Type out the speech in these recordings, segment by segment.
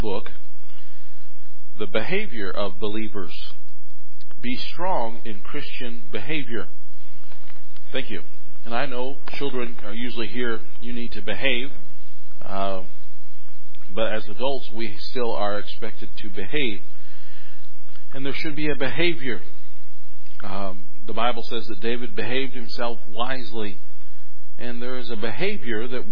book, The Behavior of Believers. Be strong in Christian behavior. Thank you. And I know children are usually here, you need to behave. But as adults, we still are expected to behave. And there should be a behavior. The Bible says that David behaved himself wisely. And there is a behavior that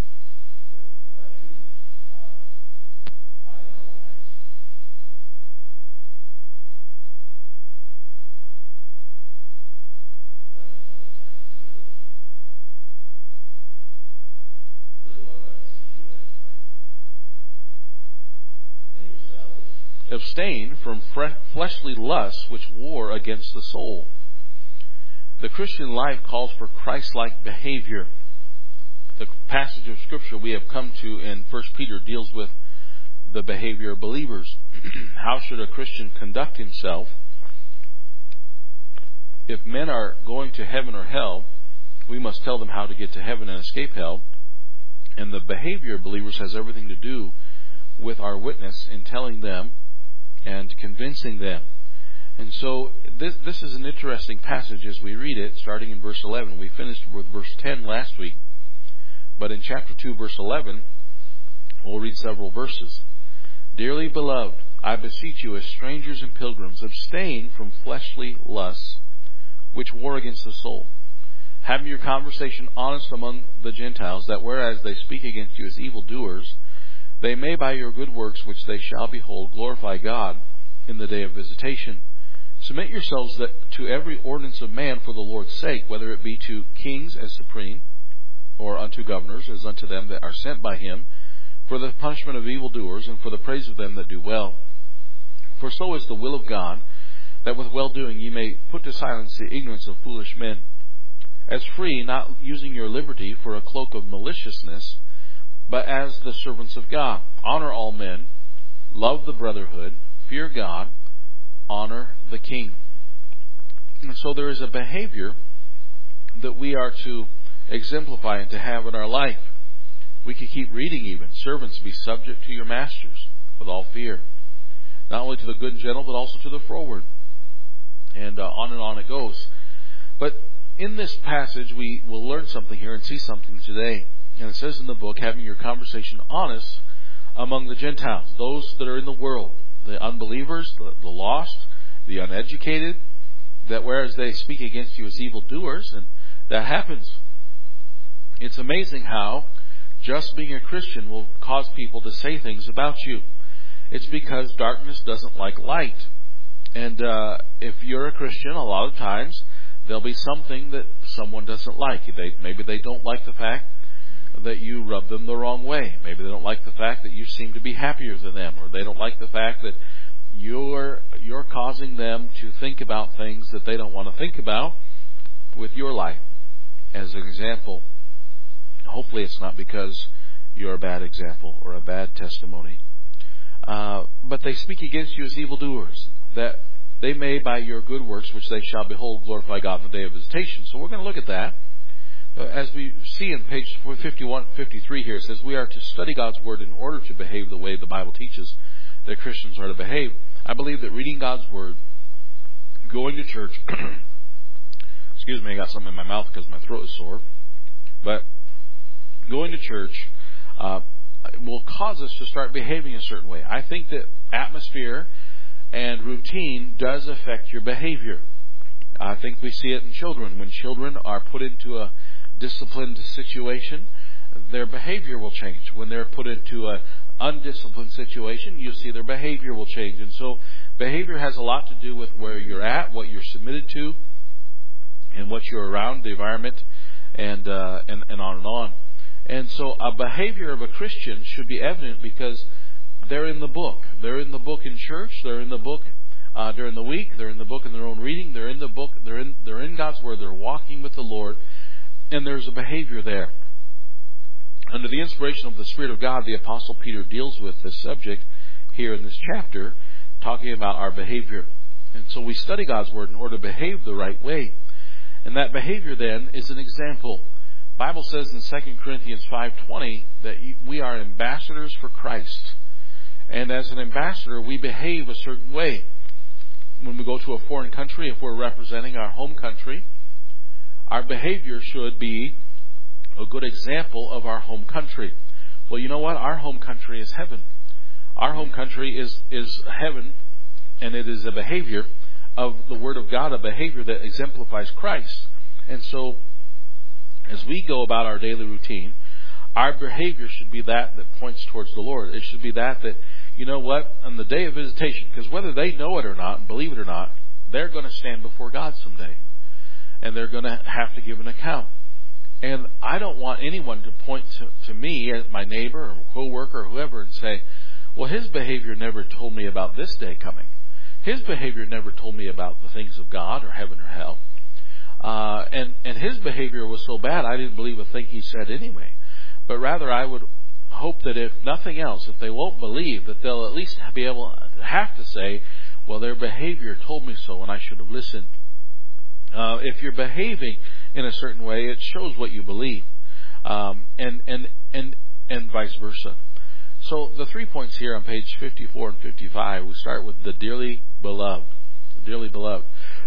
abstain from fleshly lusts which war against the soul. The Christian life calls for Christ-like behavior. The passage of Scripture we have come to in 1 Peter deals with the behavior of believers. How should a Christian conduct himself? If men are going to heaven or hell, we must tell them how to get to heaven and escape hell. And the behavior of believers has everything to do with our witness in telling them and convincing them. And so this is an interesting passage as we read it, starting in verse 11. We finished with verse 10 last week, but in chapter 2, verse 11, we'll read several verses. Dearly beloved, I beseech you as strangers and pilgrims, abstain from fleshly lusts which war against the soul, having your conversation honest among the Gentiles, that whereas they speak against you as evildoers, they may by your good works which they shall behold glorify God in the day of visitation. Submit yourselves to every ordinance of man for the Lord's sake, whether it be to kings as supreme, or unto governors as unto them that are sent by him, for the punishment of evildoers, and for the praise of them that do well. For so is the will of God, that with well-doing ye may put to silence the ignorance of foolish men. As free, not using your liberty for a cloak of maliciousness, but as the servants of God. Honor all men, love the brotherhood, fear God, honor the king. And so there is a behavior that we are to exemplify and to have in our life. We could keep reading even. Servants, be subject to your masters with all fear. Not only to the good and gentle, but also to the froward. And on it goes. But in this passage, we will learn something here and see something today. And it says in the book, having your conversation honest among the Gentiles, those that are in the world, the unbelievers, the lost, the uneducated, that whereas they speak against you as evildoers, and that happens. It's amazing how just being a Christian will cause people to say things about you. It's because darkness doesn't like light. And if you're a Christian, a lot of times there'll be something that someone doesn't like. Maybe they don't like the fact that you rub them the wrong way. Maybe they don't like the fact that you seem to be happier than them, or they don't like the fact that you're causing them to think about things that they don't want to think about with your life. As an example, hopefully it's not because you're a bad example or a bad testimony, but they speak against you as evildoers, that they may by your good works which they shall behold glorify God in the day of visitation. So we're going to look at that. As we see in page 53 here, it says we are to study God's Word in order to behave the way the Bible teaches that Christians are to behave. I believe that reading God's Word, going to church, excuse me, I got something in my mouth because my throat is sore, but going to church will cause us to start behaving a certain way. I think that atmosphere and routine does affect your behavior. I think we see it in children. When children are put into a disciplined situation, their behavior will change. When they're put into an undisciplined situation, you see their behavior will change. And so behavior has a lot to do with where you're at, what you're submitted to, and what you're around, the environment, and on and on. And so a behavior of a Christian should be evident because they're in the book. They're in the book in church. They're in the book during the week. They're in the book in their own reading. They're in the book. They're in God's Word. They're walking with the Lord, and there's a behavior there. Under the inspiration of the Spirit of God, the Apostle Peter deals with this subject here in this chapter, talking about our behavior. And so we study God's Word in order to behave the right way. And that behavior then is an example. The Bible says in 2 Corinthians 5:20 that we are ambassadors for Christ. And as an ambassador, we behave a certain way. When we go to a foreign country, if we're representing our home country, our behavior should be a good example of our home country. Well, you know what? Our home country is heaven. Our home country is heaven, and it is a behavior of the Word of God, a behavior that exemplifies Christ. And so, as we go about our daily routine, our behavior should be that points towards the Lord. It should be that, you know what, on the day of visitation, because whether they know it or not and believe it or not, they're going to stand before God someday. And they're going to have to give an account. And I don't want anyone to point to me, my neighbor or co-worker or whoever, and say, well, his behavior never told me about this day coming. His behavior never told me about the things of God or heaven or hell. And his behavior was so bad I didn't believe a thing he said anyway. But rather I would hope that if nothing else, if they won't believe, that they'll at least be able to have to say, well, their behavior told me so and I should have listened. If you're behaving in a certain way, it shows what you believe, and vice versa. So the 3 points here on page 54 and 55, we start with the dearly beloved. The dearly beloved.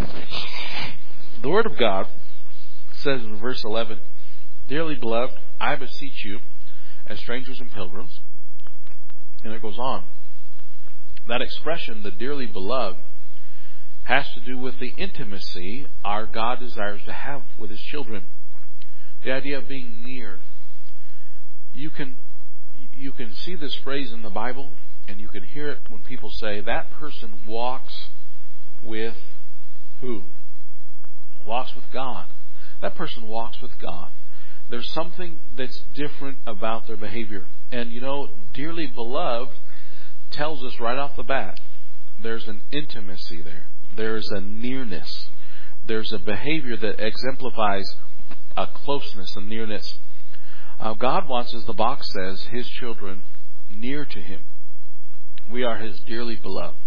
The Word of God says in verse 11, "Dearly beloved, I beseech you, as strangers and pilgrims," and it goes on. That expression, the dearly beloved, has to do with the intimacy our God desires to have with His children. The idea of being near. You can see this phrase in the Bible, and you can hear it when people say, that person walks with who? Walks with God. That person walks with God. There's something that's different about their behavior. And you know, dearly beloved tells us right off the bat, there's an intimacy there. There's a nearness. There's a behavior that exemplifies a closeness, a nearness. God wants, as the box says, His children near to Him. We are His dearly beloved.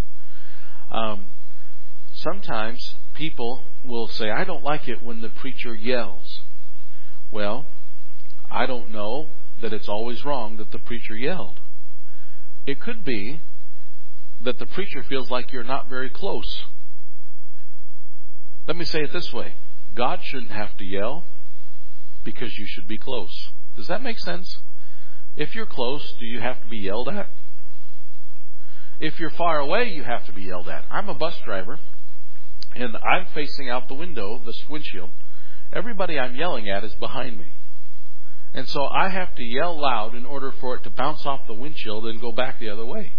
Sometimes people will say, I don't like it when the preacher yells. Well, I don't know that it's always wrong that the preacher yelled. It could be that the preacher feels like you're not very close. Let me say it this way. God shouldn't have to yell because you should be close. Does that make sense? If you're close, do you have to be yelled at? If you're far away, you have to be yelled at. I'm a bus driver, and I'm facing out the window, this windshield. Everybody I'm yelling at is behind me. And so I have to yell loud in order for it to bounce off the windshield and go back the other way.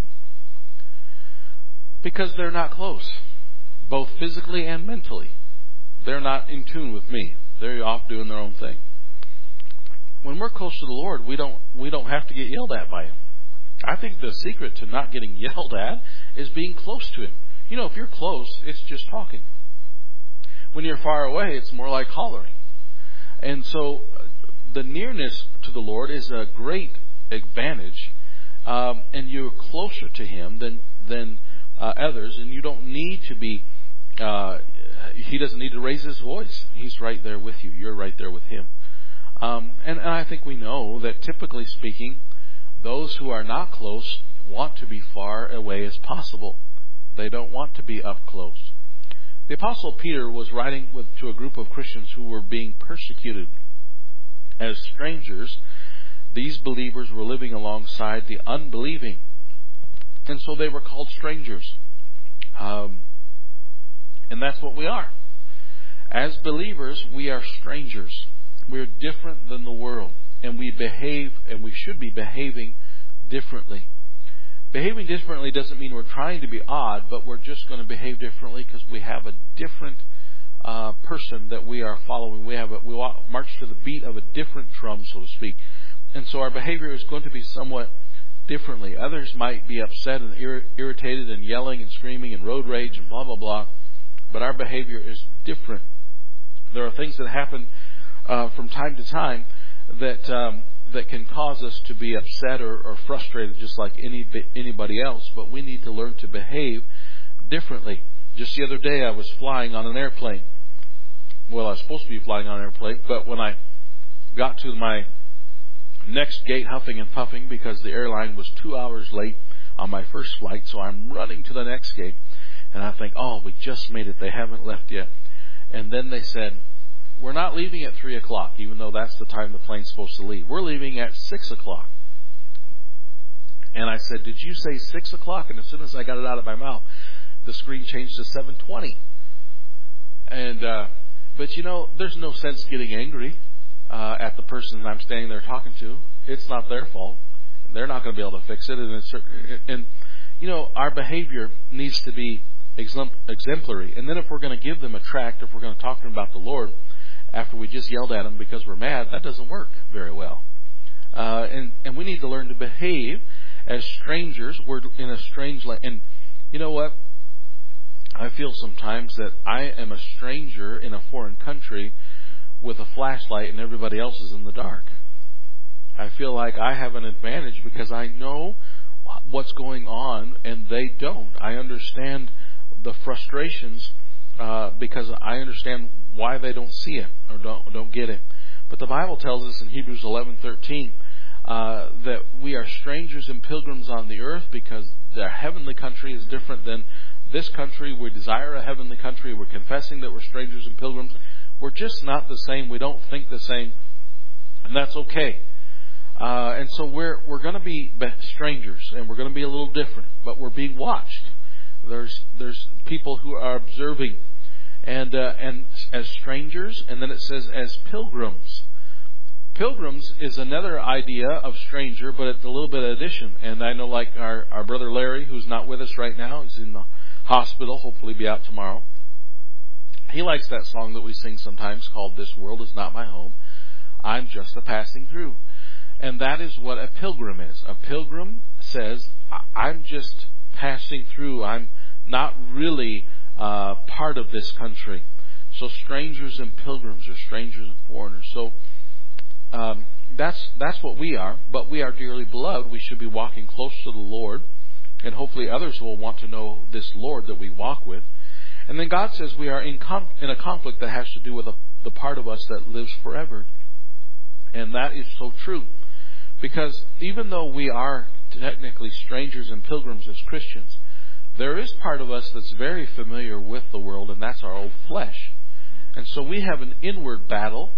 Because they're not close, both physically and mentally. They're not in tune with me. They're off doing their own thing. When we're close to the Lord, we don't have to get yelled at by Him. I think the secret to not getting yelled at is being close to Him. You know, if you're close, it's just talking. When you're far away, it's more like hollering. And so the nearness to the Lord is a great advantage, and you're closer to Him than others, and you don't need to be. He doesn't need to raise His voice. He's right there with you. You're right there with Him. And I think we know that typically speaking, those who are not close want to be far away as possible. They don't want to be up close. The Apostle Peter was writing to a group of Christians who were being persecuted. As strangers, these believers were living alongside the unbelieving. And so they were called strangers. And that's what we are. As believers, we are strangers. We're different than the world. And we behave, and we should be behaving differently. Behaving differently doesn't mean we're trying to be odd, but we're just going to behave differently because we have a different person that we are following. We march to the beat of a different drum, so to speak. And so our behavior is going to be somewhat differently. Others might be upset and irritated and yelling and screaming and road rage and blah, blah, blah. But our behavior is different. There are things that happen from time to time that can cause us to be upset or frustrated just like anybody else. But we need to learn to behave differently. Just the other day I was flying on an airplane. Well, I was supposed to be flying on an airplane, but when I got to my next gate huffing and puffing because the airline was 2 hours late on my first flight, so I'm running to the next gate. And I think, oh, we just made it. They haven't left yet. And then they said, we're not leaving at 3 o'clock, even though that's the time the plane's supposed to leave. We're leaving at 6 o'clock. And I said, did you say 6 o'clock? And as soon as I got it out of my mouth, the screen changed to 7:20. And, but you know, there's no sense getting angry at the person I'm standing there talking to. It's not their fault. They're not going to be able to fix it. And you know, our behavior needs to be exemplary. And then if we're going to give them a tract, if we're going to talk to them about the Lord, after we just yelled at them because we're mad, that doesn't work very well. And we need to learn to behave as strangers. We're in a strange land. And you know what? I feel sometimes that I am a stranger in a foreign country with a flashlight and everybody else is in the dark. I feel like I have an advantage because I know what's going on and they don't. I understand the frustrations because I understand why they don't see it or don't get it. But the Bible tells us in Hebrews 11:13 that we are strangers and pilgrims on the earth because their heavenly country is different than this country. We desire a heavenly country. We're confessing that we're strangers and pilgrims. We're just not the same. We don't think the same, and that's okay. And so we're going to be strangers, and we're going to be a little different, but we're being watched. There's people who are observing, and as strangers, and then it says as pilgrims. Pilgrims is another idea of stranger, but it's a little bit of addition. And I know, like our brother Larry, who's not with us right now, he's in the hospital. Hopefully, be out tomorrow. He likes that song that we sing sometimes called "This World Is Not My Home. I'm Just a Passing Through." And that is what a pilgrim is. A pilgrim says, I'm just passing through. I'm not really part of this country. So strangers and pilgrims are strangers and foreigners. So that's what we are. But we are dearly beloved. We should be walking close to the Lord. And hopefully others will want to know this Lord that we walk with. And then God says we are in a conflict that has to do with the part of us that lives forever. And that is so true. Because even though we are technically strangers and pilgrims as Christians, there is part of us that's very familiar with the world, and that's our old flesh. And so we have an inward battle,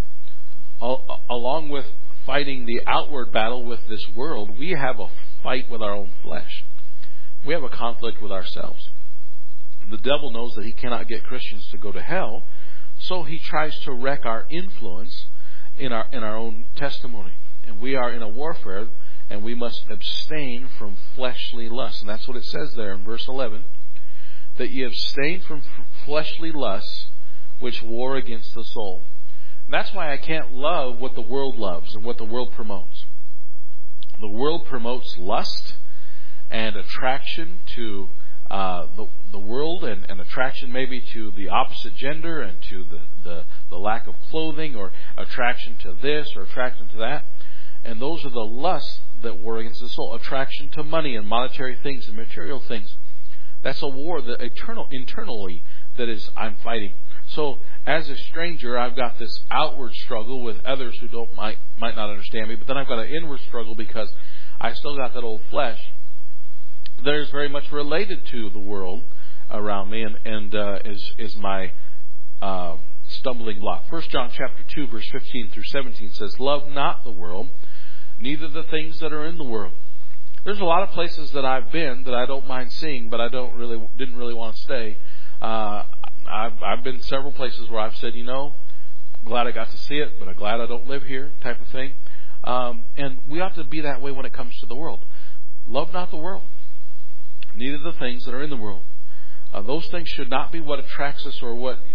along with fighting the outward battle with this world. We have a fight with our own flesh. We have a conflict with ourselves. The devil knows that he cannot get Christians to go to hell, so he tries to wreck our influence in our own testimony. And we are in a warfare, and we must abstain from fleshly lusts. And that's what it says there in verse 11, that ye abstain from fleshly lusts which war against the soul. And that's why I can't love what the world loves and what the world promotes. The world promotes lust and attraction to the world, and attraction maybe to the opposite gender and to the lack of clothing, or attraction to this or attraction to that. And those are the lusts that war against the soul. Attraction to money and monetary things and material things. That's a war that internally that is I'm fighting. So as a stranger, I've got this outward struggle with others who might not understand me, but then I've got an inward struggle because I still got that old flesh that is very much related to the world around me, and is my stumbling block. 1 John chapter 2, verse 15 through 17 says, "Love not the world, neither the things that are in the world." There's a lot of places that I've been that I don't mind seeing, but I didn't really want to stay. I've been several places where I've said, glad I got to see it, but I'm glad I don't live here, type of thing. And we ought to be that way when it comes to the world. Love not the world, neither the things that are in the world. Those things should not be what attracts us or what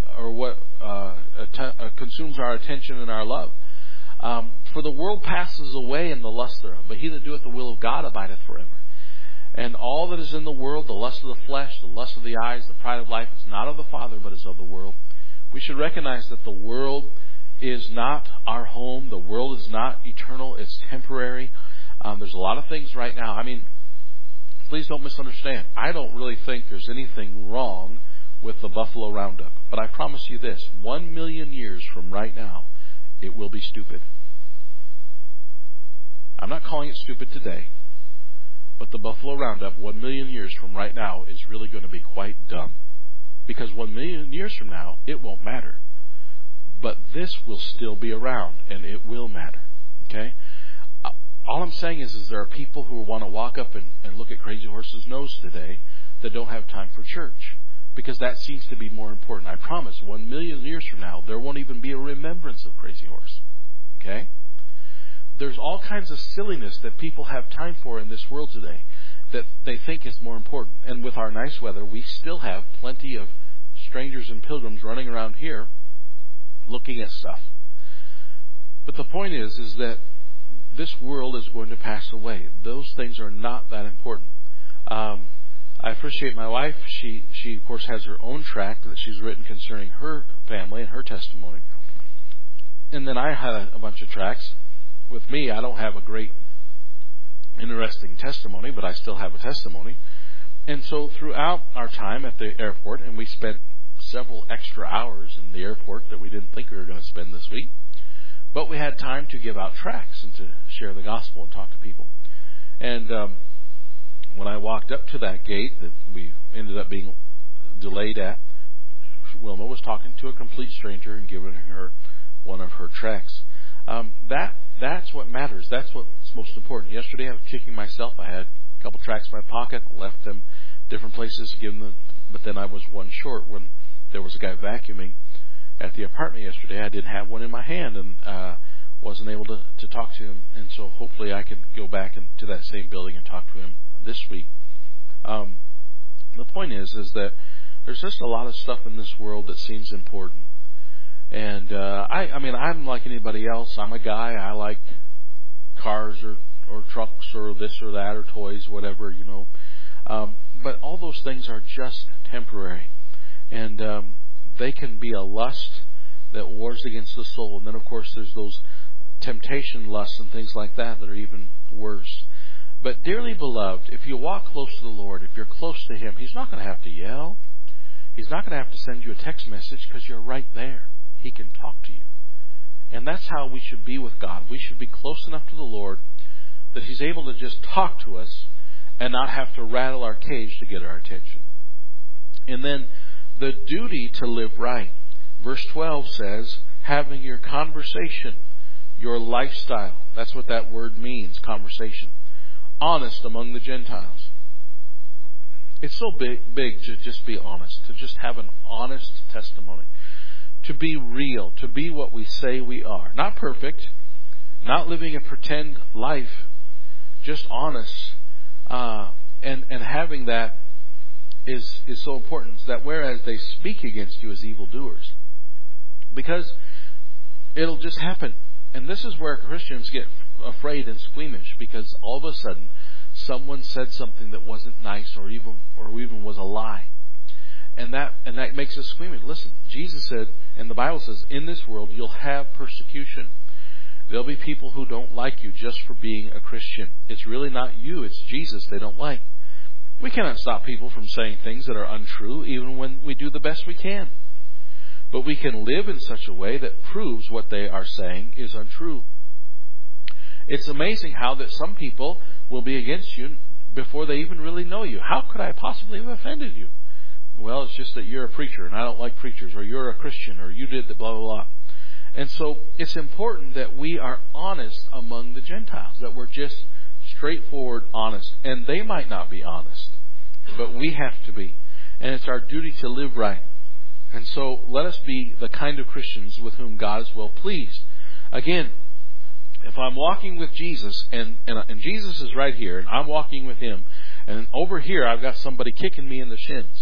consumes our attention and our love. For the world passes away and the lust thereof, but he that doeth the will of God abideth forever. And all that is in the world, the lust of the flesh, the lust of the eyes, the pride of life, is not of the Father, but is of the world. We should recognize that the world is not our home. The world is not eternal. It's temporary. There's a lot of things right now. Please don't misunderstand. I don't really think there's anything wrong with the Buffalo Roundup. But I promise you this, 1 million years from right now, it will be stupid. I'm not calling it stupid today, But the Buffalo Roundup 1 million years from right now is really going to be quite dumb. Because 1 million years from now, it won't matter. But this will still be around, and it will matter. Okay? All I'm saying is there are people who want to walk up and look at Crazy Horse's nose today that don't have time for church. Because that seems to be more important. I promise, 1 million years from now, there won't even be a remembrance of Crazy Horse. Okay? There's all kinds of silliness that people have time for in this world today that they think is more important. And with our nice weather, we still have plenty of strangers and pilgrims running around here looking at stuff. But the point is that this world is going to pass away. Those things are not that important. I appreciate my wife. She of course has her own tract that she's written concerning her family and her testimony. And then I had a bunch of tracts. With me, I don't have a great interesting testimony, but I still have a testimony. And so throughout our time at the airport, and we spent several extra hours in the airport that we didn't think we were going to spend this week, but we had time to give out tracts and to share the gospel and talk to people. And when I walked up to that gate that we ended up being delayed at, Wilma was talking to a complete stranger and giving her one of her tracts. That's what matters. That's what's most important. Yesterday I was kicking myself. I had a couple tracts in my pocket, left them different places, but then I was one short when there was a guy vacuuming at the apartment yesterday. I didn't have one in my hand and wasn't able to talk to him. And so hopefully I can go back to that same building and talk to him this week. The point is that there's just a lot of stuff in this world that seems important. And I mean, I'm like anybody else. I'm a guy. I like cars or trucks or this or that or toys, whatever, you know. But all those things are just temporary. And they can be a lust that wars against the soul. And then, of course, there's those temptation lusts and things like that are even worse. But dearly beloved, if you walk close to the Lord, if you're close to Him, He's not going to have to yell. He's not going to have to send you a text message because you're right there. He can talk to you. And that's how we should be with God. We should be close enough to the Lord that He's able to just talk to us and not have to rattle our cage to get our attention. And then the duty to live right. Verse 12 says, having your conversation, your lifestyle. That's what that word means, conversation. Honest among the Gentiles. It's so big to just be honest, to just have an honest testimony. To be real, to be what we say we are. Not perfect, not living a pretend life, just honest. And having that is so important, that whereas they speak against you as evildoers. Because it'll just happen. And this is where Christians get afraid and squeamish, because all of a sudden someone said something that wasn't nice or even was a lie. And that makes us squeamish. Listen, Jesus said, and the Bible says, in this world you'll have persecution. There'll be people who don't like you just for being a Christian. It's really not you, it's Jesus they don't like. We cannot stop people from saying things that are untrue, even when we do the best we can. But we can live in such a way that proves what they are saying is untrue. It's amazing how that some people will be against you before they even really know you. How could I possibly have offended you? Well, it's just that you're a preacher and I don't like preachers, or you're a Christian, or you did the blah, blah, blah. And so it's important that we are honest among the Gentiles, that we're just straightforward honest. And they might not be honest, but we have to be. And it's our duty to live right. And so let us be the kind of Christians with whom God is well pleased. Again, if I'm walking with Jesus and Jesus is right here and I'm walking with Him, and over here I've got somebody kicking me in the shins,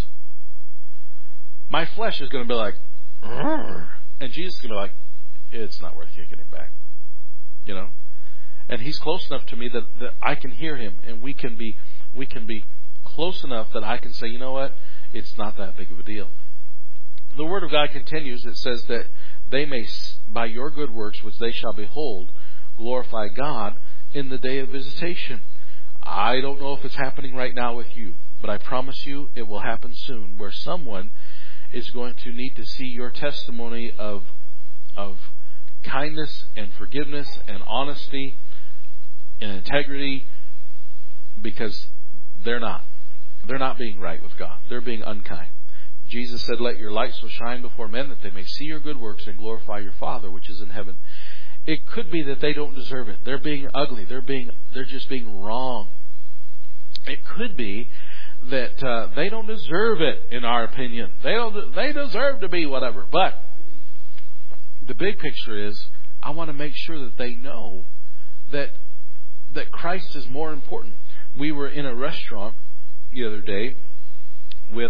my flesh is going to be like, "Rrr," and Jesus is going to be like, it's not worth kicking him back. You know? And He's close enough to me that I can hear Him, and we can be close enough that I can say, you know what? It's not that big of a deal. The Word of God continues. It says that they may, by your good works, which they shall behold, glorify God in the day of visitation. I don't know if it's happening right now with you, but I promise you it will happen soon, where someone is going to need to see your testimony of kindness and forgiveness and honesty and integrity, because they're not. They're not being right with God. They're being unkind. Jesus said, "Let your light so shine before men that they may see your good works and glorify your Father which is in heaven." It could be that they don't deserve it. They're being ugly. They're just being wrong. It could be that they don't deserve it, in our opinion. They deserve to be whatever. But the big picture is, I want to make sure that they know that Christ is more important. We were in a restaurant the other day with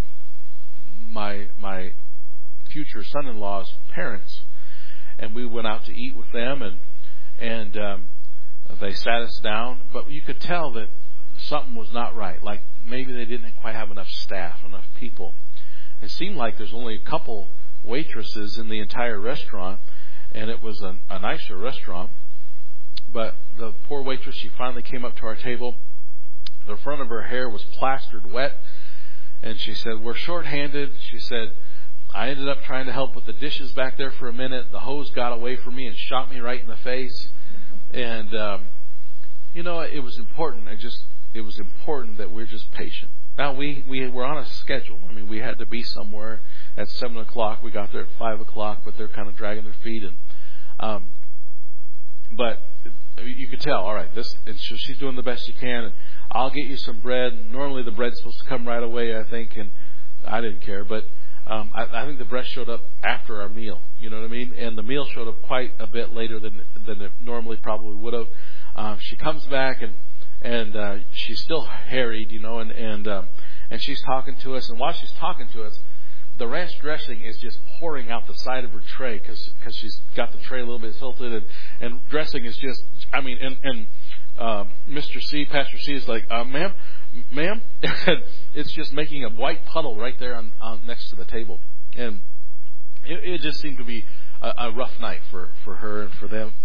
my future son-in-law's parents, and we went out to eat with them, and they sat us down, but you could tell that something was not right. Like maybe they didn't quite have enough staff, enough people. It seemed like there's only a couple waitresses in the entire restaurant, and it was a nicer restaurant. But the poor waitress, she finally came up to our table. The front of her hair was plastered wet, and she said, "We're short-handed." She said, "I ended up trying to help with the dishes back there for a minute. The hose got away from me and shot me right in the face." And, it was important. It was important that we're just patient. Now, we were on a schedule. I mean, we had to be somewhere at 7 o'clock. We got there at 5 o'clock, but they're kind of dragging their feet. And but you could tell, all right, and so she's doing the best she can. And I'll get you some bread. Normally the bread's supposed to come right away, I think, and I didn't care. But I think the bread showed up after our meal. You know what I mean? And the meal showed up quite a bit later than it normally probably would have. She comes back and she's still harried, and she's talking to us. And while she's talking to us, the ranch dressing is just pouring out the side of her tray because she's got the tray a little bit tilted, and dressing is just, and Mr. C, Pastor C is like, ma'am, it's just making a white puddle right there on next to the table. And it just seemed to be a rough night for her and for them.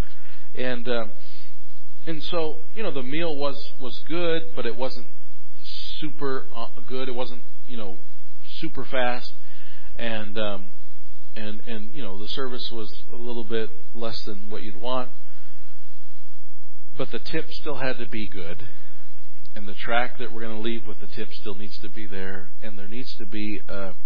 And so, the meal was good, but it wasn't super good. It wasn't, super fast. And the service was a little bit less than what you'd want. But the tip still had to be good. And the track that we're going to leave with the tip still needs to be there. And there needs to be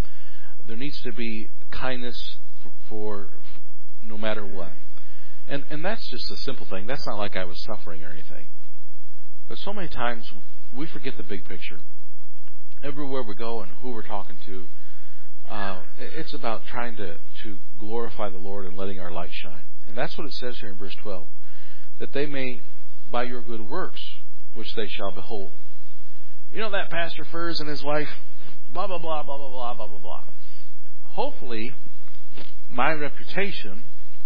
kindness for no matter what. And that's just a simple thing. That's not like I was suffering or anything. But so many times we forget the big picture. Everywhere we go and who we're talking to, it's about trying to glorify the Lord and letting our light shine. And that's what it says here in verse 12. That they may, by your good works, which they shall behold. That Pastor Furs and his wife, blah, blah, blah, blah, blah, blah, blah, blah, blah. Hopefully, my reputation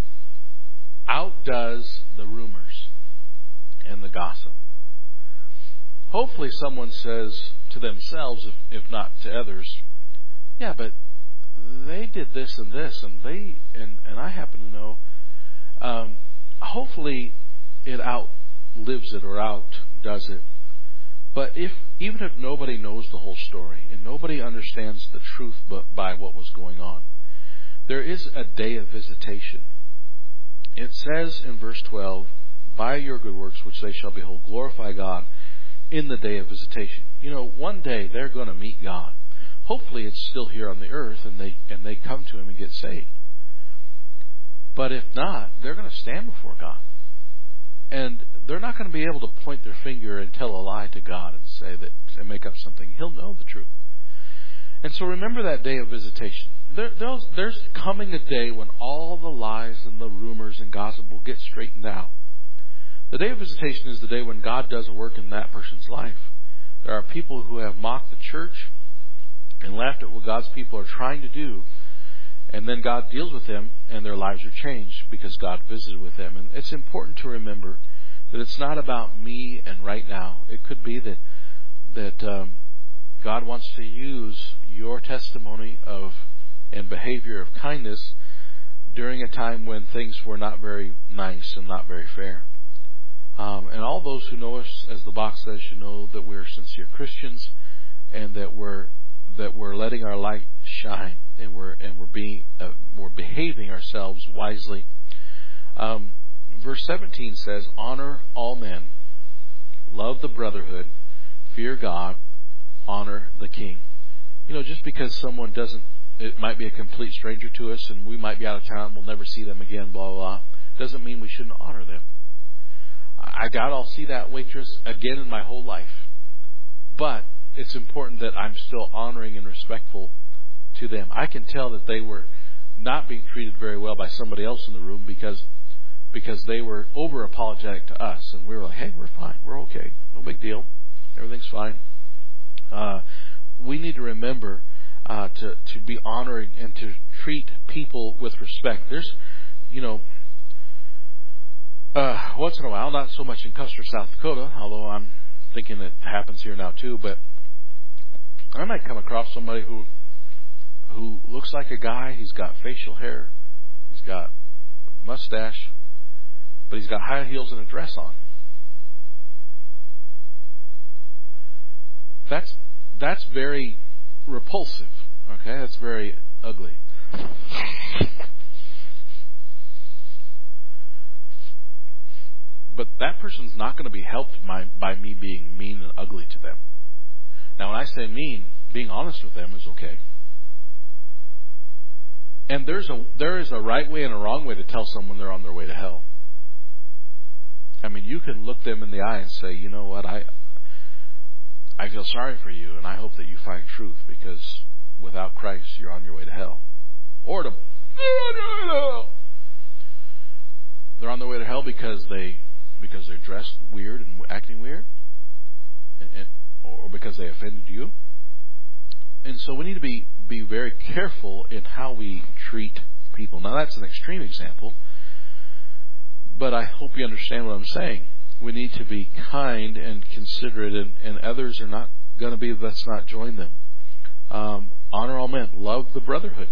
outdoes the rumors and the gossip. Hopefully someone says to themselves, if not to others, yeah, but they did this and this, and I happen to know. Hopefully it outlives it or outdoes it. But even if nobody knows the whole story and nobody understands the truth by what was going on, there is a day of visitation. It says in verse 12, by your good works which they shall behold, glorify God in the day of visitation. One day they're going to meet God. Hopefully it's still here on the earth and they come to Him and get saved. But if not, they're going to stand before God. And they're not going to be able to point their finger and tell a lie to God and say that and make up something. He'll know the truth. And so remember that day of visitation. There's coming a day when all the lies and the rumors and gossip will get straightened out. The day of visitation is the day when God does a work in that person's life. There are people who have mocked the church and laughed at what God's people are trying to do. And then God deals with them and their lives are changed because God visited with them. And it's important to remember that it's not about me and right now. It could be that God wants to use your testimony and behavior of kindness during a time when things were not very nice and not very fair. And all those who know us, as the box says, should know that we're sincere Christians and that we're letting our light shine and we're behaving ourselves wisely. Verse 17 says, honor all men, love the brotherhood, fear God, honor the king. Just because someone it might be a complete stranger to us and we might be out of town, we'll never see them again, blah, blah, blah, doesn't mean we shouldn't honor them. I doubt I'll see that waitress again in my whole life. But it's important that I'm still honoring and respectful to them. I can tell that they were not being treated very well by somebody else in the room because they were over apologetic to us, and we were like, hey, we're fine, we're okay, no big deal, everything's fine. We need to remember to be honoring and to treat people with respect. There's, once in a while, not so much in Custer, South Dakota, although I'm thinking it happens here now too, but I might come across somebody who looks like a guy. He's got facial hair, he's got a mustache, but he's got high heels and a dress on. That's very repulsive. Okay, that's very ugly. But that person's not going to be helped by me being mean and ugly to them. Now, when I say mean, being honest with them is okay. And there is a right way and a wrong way to tell someone they're on their way to hell. I mean, you can look them in the eye and say, you know what, I feel sorry for you, and I hope that you find truth, because without Christ, you're on your way to hell. Or you're on your way to hell. They're on their way to hell because they're dressed weird and acting weird, or because they offended you. And so we need to be very careful in how we treat people. Now, that's an extreme example, but I hope you understand what I'm saying. We need to be kind and considerate, and others are not going to be, let's not join them. Honor all men. Love the brotherhood.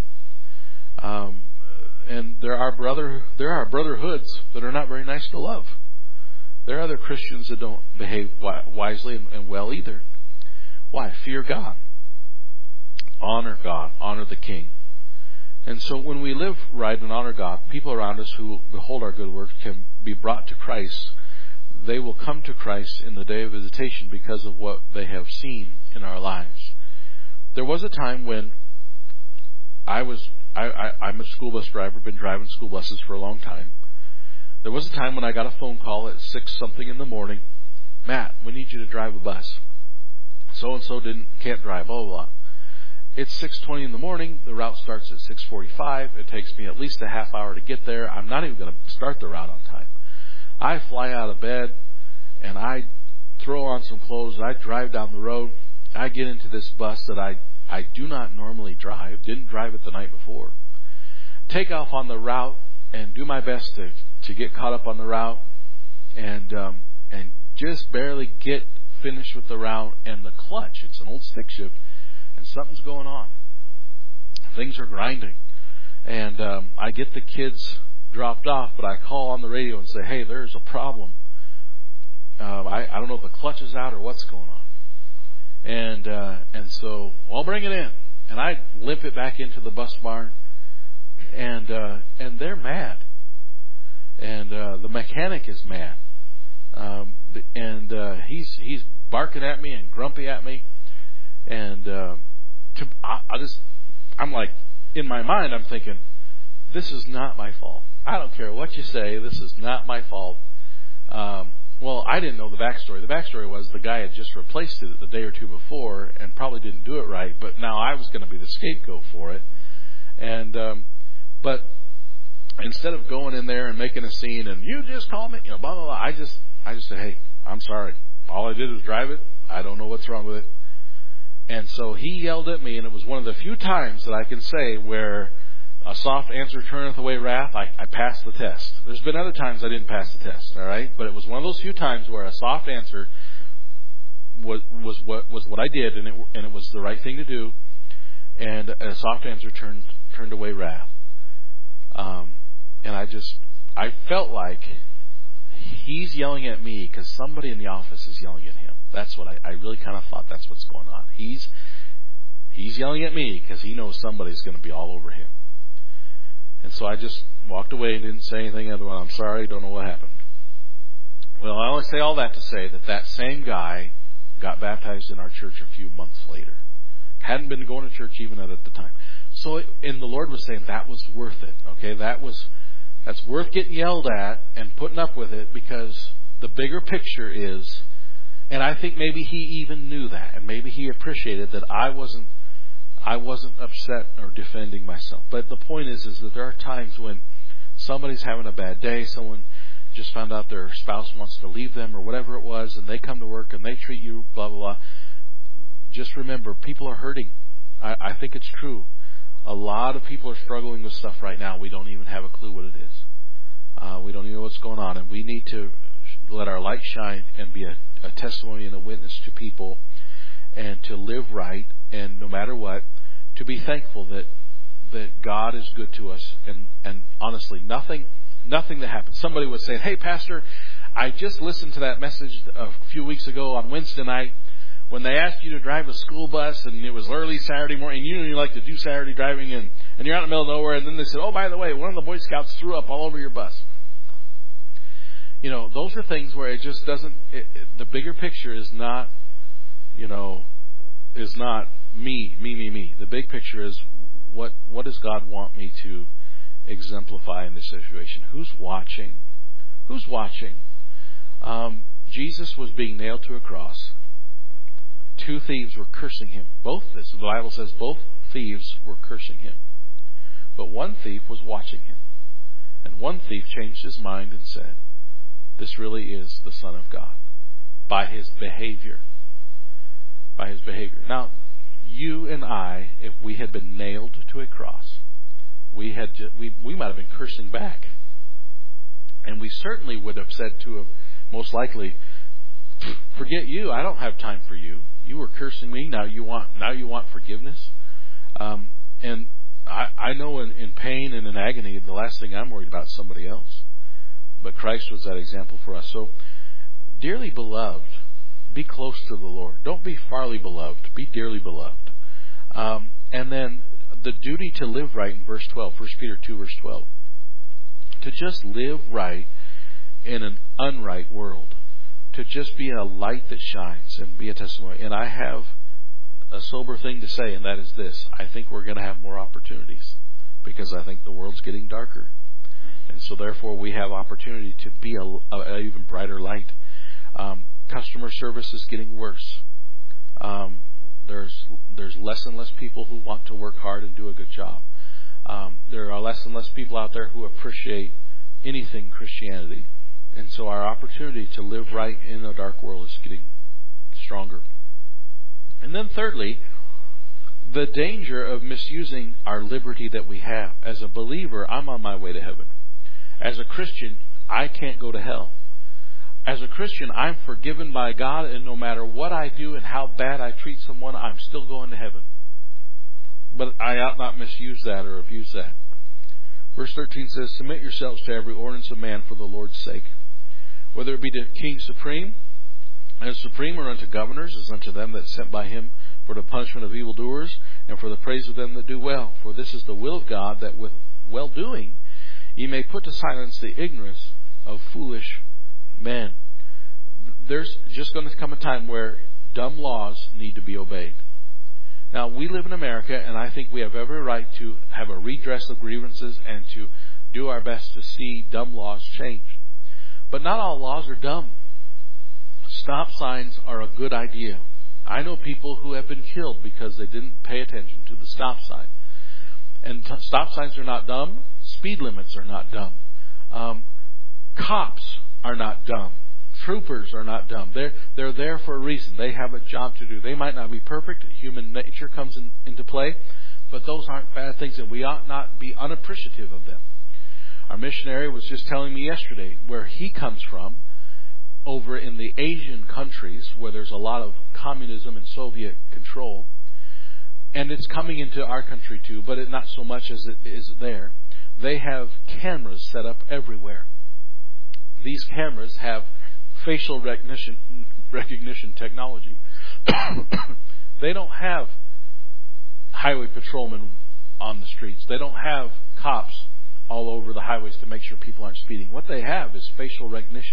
And there are brotherhoods that are not very nice to love. There are other Christians that don't behave wisely and well either. Why? Fear God. Honor God. Honor the King. And so when we live right and honor God, people around us who behold our good works can be brought to Christ. They will come to Christ in the day of visitation because of what they have seen in our lives. There was a time when I'm a school bus driver, been driving school buses for a long time. There was a time when I got a phone call at 6-something in the morning. Matt, we need you to drive a bus. So-and-so can't drive, blah, blah, blah. It's 6:20 in the morning. The route starts at 6:45. It takes me at least a half hour to get there. I'm not even going to start the route on time. I fly out of bed, and I throw on some clothes, and I drive down the road. I get into this bus that I do not normally drive, didn't drive it the night before. Take off on the route and do my best to get caught up on the route, and just barely get finished with the route, and the clutch, it's an old stick shift, and something's going on. Things are grinding. And I get the kids dropped off, but I call on the radio and say, hey, there's a problem. I don't know if the clutch is out or what's going on. And so I'll bring it in. And I limp it back into the bus barn. And they're mad. And the mechanic is mad. He's barking at me and grumpy at me. And I'm like, in my mind, I'm thinking, this is not my fault. I don't care what you say. This is not my fault. Well, I didn't know the backstory. The backstory was the guy had just replaced it the day or two before and probably didn't do it right. But now I was going to be the scapegoat for it. And but instead of going in there and making a scene and you just call me, blah blah blah, I just said, hey, I'm sorry. All I did was drive it. I don't know what's wrong with it. And so he yelled at me, and it was one of the few times that I can say where a soft answer turneth away wrath. I passed the test. There's been other times I didn't pass the test, all right? But it was one of those few times where a soft answer was what I did, and it was the right thing to do, and a soft answer turned away wrath. And I felt like he's yelling at me because somebody in the office is yelling at him. That's what I really kind of thought that's what's going on. He's yelling at me because he knows somebody's going to be all over him. And so I just walked away and didn't say anything other than, I'm sorry, don't know what happened. Well, I only say all that to say that same guy got baptized in our church a few months later. Hadn't been going to church even at the time. So, and the Lord was saying that was worth it. Okay, that's worth getting yelled at and putting up with it, because the bigger picture is, and I think maybe He even knew that, and maybe He appreciated that I wasn't upset or defending myself. But the point is that there are times when somebody's having a bad day, someone just found out their spouse wants to leave them or whatever it was, and they come to work and they treat you blah, blah, blah. Just remember, people are hurting. I think it's true. A lot of people are struggling with stuff right now. We don't even have a clue what it is. We don't even know what's going on, and we need to let our light shine and be a testimony and a witness to people, and to live right, and no matter what, to be thankful that God is good to us. And honestly, nothing that happens. Somebody was saying, "Hey, Pastor, I just listened to that message a few weeks ago on Wednesday night when they asked you to drive a school bus, and it was early Saturday morning, and you like to do Saturday driving, and you're out in the middle of nowhere, and then they said, oh, by the way, one of the Boy Scouts threw up all over your bus." You know, those are things where it just doesn't, the bigger picture is not, is not me. The big picture is what does God want me to exemplify in this situation? Who's watching? Who's watching? Jesus was being nailed to a cross. Two thieves were cursing him. The Bible says both thieves were cursing him. But one thief was watching him. And one thief changed his mind and said, "This really is the Son of God." By his behavior. By his behavior. Now, you and I, if we had been nailed to a cross, we might have been cursing back. And we certainly would have said to him, most likely, "Forget you. I don't have time for you. You were cursing me. Now you want forgiveness." And I know in pain and in agony, the last thing I'm worried about is somebody else. But Christ was that example for us. So, dearly beloved, be close to the Lord. Don't be farly beloved. Be dearly beloved. And then the duty to live right in verse 12, 1 Peter 2, verse 12. To just live right in an unright world. To just be a light that shines and be a testimony. And I have a sober thing to say, and that is this. I think we're going to have more opportunities, because I think the world's getting darker. And so therefore we have opportunity to be an even brighter light. Customer service is getting worse. There's less and less people who want to work hard and do a good job. There are less and less people out there who appreciate anything Christianity. And so our opportunity to live right in a dark world is getting stronger. And then thirdly, the danger of misusing our liberty that we have. As a believer, I'm on my way to heaven. As a Christian, I can't go to hell. As a Christian, I'm forgiven by God, and no matter what I do and how bad I treat someone, I'm still going to heaven. But I ought not misuse that or abuse that. Verse 13 says, "Submit yourselves to every ordinance of man for the Lord's sake, whether it be to King Supreme, as supreme, or unto governors, as unto them that sent by him for the punishment of evildoers, and for the praise of them that do well. For this is the will of God, that with well-doing ye may put to silence the ignorance of foolish men." There's just going to come a time where dumb laws need to be obeyed. Now, we live in America, and I think we have every right to have a redress of grievances and to do our best to see dumb laws changed. But not all laws are dumb. Stop signs are a good idea. I know people who have been killed because they didn't pay attention to the stop sign. And stop signs are not dumb. Speed limits are not dumb. Cops are not dumb. Troopers are not dumb. They're there for a reason. They have a job to do. They might not be perfect. Human nature comes into play. But those aren't bad things, and we ought not be unappreciative of them. Our missionary was just telling me yesterday where he comes from, over in the Asian countries where there's a lot of communism and Soviet control. And it's coming into our country too, but not so much as it is there. They have cameras set up everywhere. These cameras have facial recognition technology. They don't have highway patrolmen on the streets. They don't have cops all over the highways to make sure people aren't speeding. What they have is facial recognition.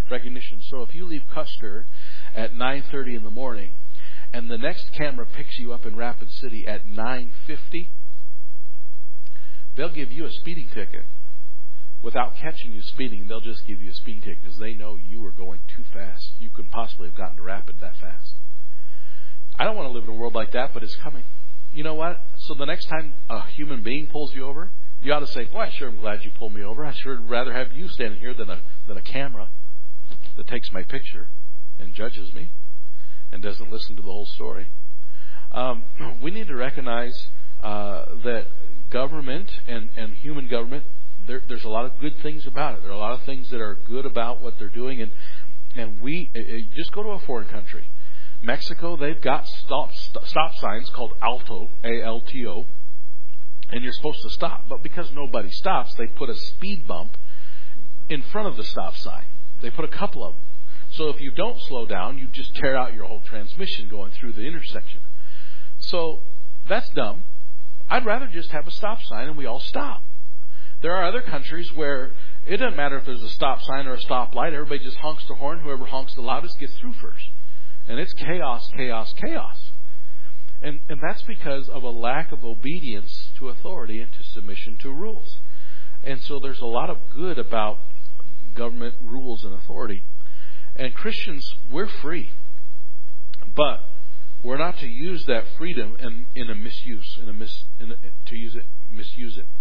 recognition. So if you leave Custer at 9:30 in the morning, and the next camera picks you up in Rapid City at 9:50, they'll give you a speeding ticket. Without catching you speeding, they'll just give you a speeding ticket because they know you were going too fast. You couldn't possibly have gotten to Rapid that fast. I don't want to live in a world like that, but it's coming. You know what? So the next time a human being pulls you over, you ought to say, boy, I sure am glad you pulled me over. I sure would rather have you standing here than a camera that takes my picture and judges me and doesn't listen to the whole story. We need to recognize that government and human government, there's a lot of good things about it. There are a lot of things that are good about what they're doing. And we just go to a foreign country. Mexico, they've got stop signs called Alto, A-L-T-O, and you're supposed to stop. But because nobody stops, they put a speed bump in front of the stop sign. They put a couple of them. So if you don't slow down, you just tear out your whole transmission going through the intersection. So that's dumb. I'd rather just have a stop sign and we all stop. There are other countries where it doesn't matter if there's a stop sign or a stoplight. Everybody just honks the horn. Whoever honks the loudest gets through first. And it's chaos, chaos, chaos. And that's because of a lack of obedience to authority and to submission to rules. And so there's a lot of good about government rules and authority. And Christians, we're free. But we're not to use that freedom in a misuse, misuse it.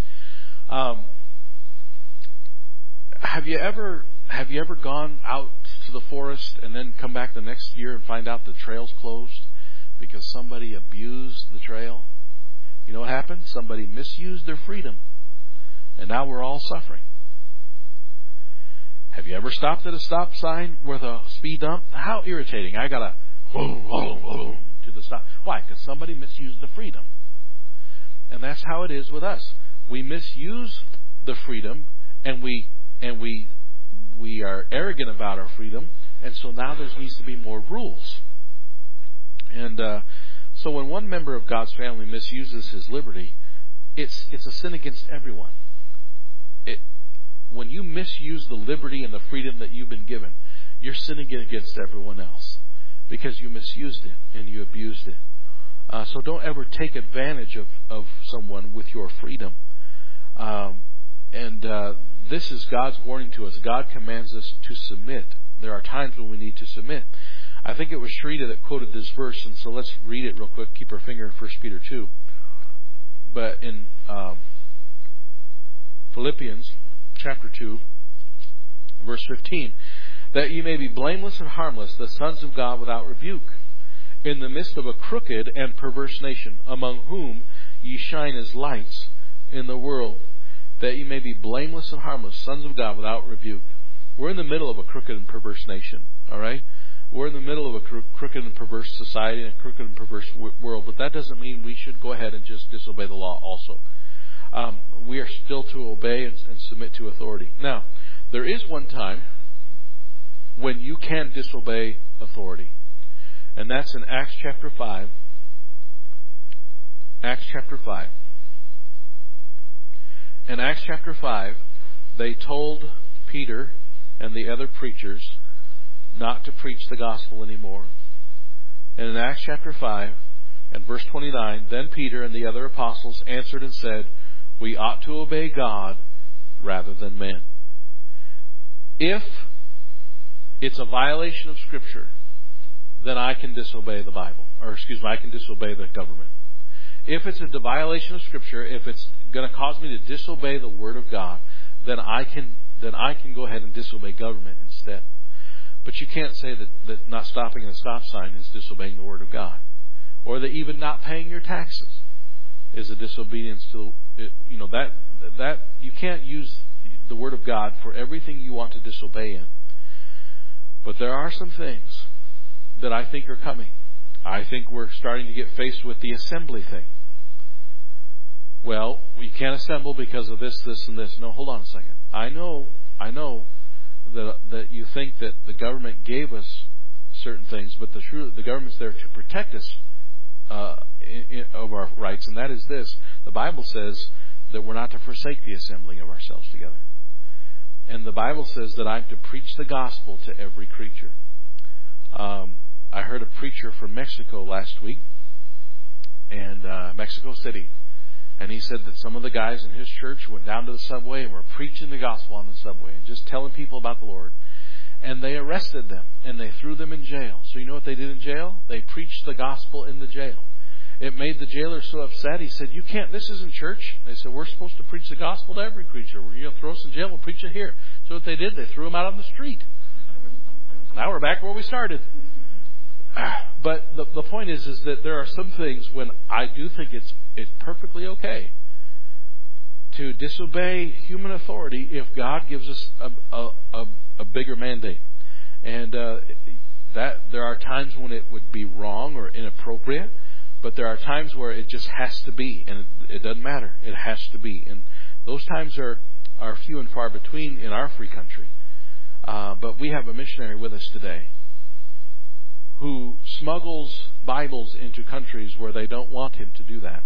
Have you ever gone out to the forest and then come back the next year and find out the trail's closed because somebody abused the trail? You know what happened? Somebody misused their freedom. And now we're all suffering. Have you ever stopped at a stop sign with a speed bump? How irritating. I got to to the stop. Why? Because somebody misused the freedom. And that's how it is with us. We misuse the freedom and we are arrogant about our freedom, and so now there needs to be more rules. And so when one member of God's family misuses his liberty, it's a sin against everyone. When you misuse the liberty and the freedom that you've been given, you're sinning against everyone else because you misused it and you abused it. So don't ever take advantage of someone with your freedom. This is God's warning to us. God commands us to submit. There are times when we need to submit. I think it was Shrita that quoted this verse, and so let's read it real quick. Keep our finger in 1 Peter 2. But in Philippians chapter 2, verse 15, that ye may be blameless and harmless, the sons of God without rebuke, in the midst of a crooked and perverse nation, among whom ye shine as lights in the world, that ye may be blameless and harmless, sons of God without rebuke. We're in the middle of a crooked and perverse nation, all right? We're in the middle of a crooked and perverse society and a crooked and perverse world, but that doesn't mean we should go ahead and just disobey the law also. We are still to obey and submit to authority. Now, there is one time when you can disobey authority, and that's in Acts chapter 5. Acts chapter 5. In Acts chapter 5, they told Peter and the other preachers not to preach the gospel anymore. And in Acts chapter 5 and verse 29, then Peter and the other apostles answered and said, we ought to obey God rather than men. If it's a violation of Scripture, then I can disobey the Bible. I can disobey the government. If it's a violation of Scripture, if it's going to cause me to disobey the Word of God, then I can go ahead and disobey government instead. But you can't say that not stopping at a stop sign is disobeying the Word of God, or that even not paying your taxes is a disobedience to that you can't use the Word of God for everything you want to disobey in. But there are some things that I think are coming. I think we're starting to get faced with the assembly thing. Well, we can't assemble because of this, and this. No, hold on a second. I know that you think that the government gave us certain things, but the government's there to protect us of our rights, and that is this. The Bible says that we're not to forsake the assembling of ourselves together. And the Bible says that I'm to preach the gospel to every creature. I heard a preacher from Mexico last week, and Mexico City. And he said that some of the guys in his church went down to the subway and were preaching the gospel on the subway and just telling people about the Lord. And they arrested them and they threw them in jail. So you know what they did in jail? They preached the gospel in the jail. It made the jailer so upset. He said, "You can't, this isn't church." They said, "We're supposed to preach the gospel to every creature. You're going to throw us in jail, we'll preach it here." So what they did, they threw him out on the street. Now we're back where we started. But the point is that there are some things when I do think it's perfectly okay to disobey human authority if God gives us a bigger mandate. And that there are times when it would be wrong or inappropriate, but there are times where it just has to be, and it doesn't matter. It has to be. And those times are few and far between in our free country. But we have a missionary with us today who smuggles Bibles into countries where they don't want him to do that.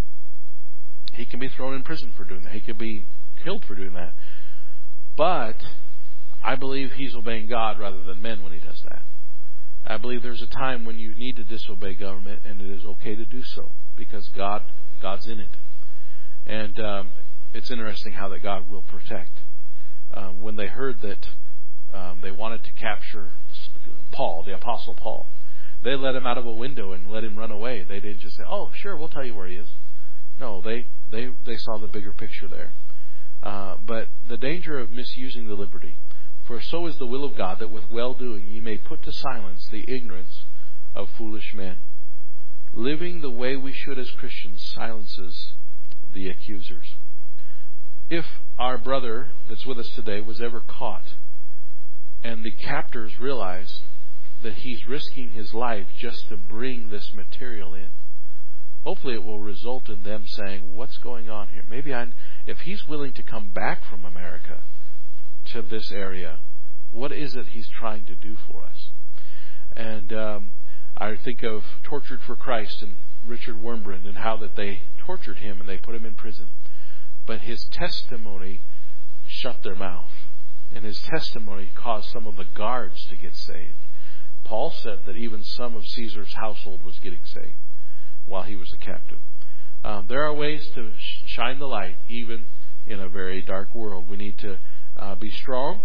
He can be thrown in prison for doing that. He can be killed for doing that. But I believe he's obeying God rather than men when he does that. I believe there's a time when you need to disobey government, and it is okay to do so because God's in it. And it's interesting how that God will protect. When they heard that they wanted to capture Paul, the Apostle Paul, they let him out of a window and let him run away. They didn't just say, "Oh, sure, we'll tell you where he is." No, they saw the bigger picture there. But the danger of misusing the liberty. For so is the will of God, that with well-doing ye may put to silence the ignorance of foolish men. Living the way we should as Christians silences the accusers. If our brother that's with us today was ever caught, and the captors realized that he's risking his life just to bring this material in, hopefully it will result in them saying, "What's going on here? Maybe if he's willing to come back from America to this area, what is it he's trying to do for us?" And I think of Tortured for Christ and Richard Wurmbrand and how that they tortured him and they put him in prison. But his testimony shut their mouth. And his testimony caused some of the guards to get saved. Paul said that even some of Caesar's household was getting saved while he was a captive. There are ways to shine the light even in a very dark world. We need to be strong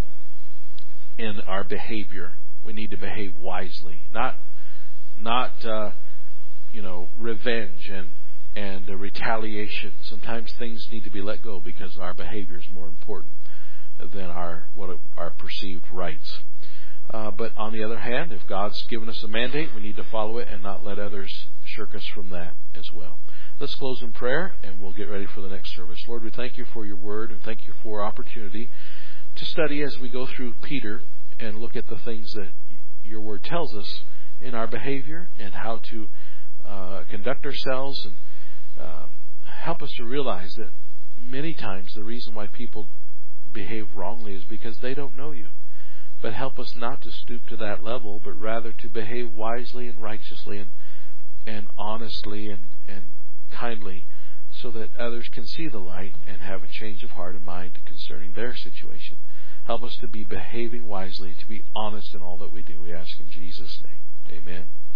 in our behavior. We need to behave wisely, not revenge and retaliation. Sometimes things need to be let go because our behavior is more important than our perceived rights. But on the other hand, if God's given us a mandate, we need to follow it and not let others shirk us from that as well. Let's close in prayer and we'll get ready for the next service. Lord, we thank you for your word and thank you for opportunity to study as we go through Peter and look at the things that your word tells us in our behavior and how to conduct ourselves, and help us to realize that many times the reason why people behave wrongly is because they don't know you. But help us not to stoop to that level, but rather to behave wisely and righteously and honestly and kindly, so that others can see the light and have a change of heart and mind concerning their situation. Help us to be behaving wisely, to be honest in all that we do. We ask in Jesus' name. Amen.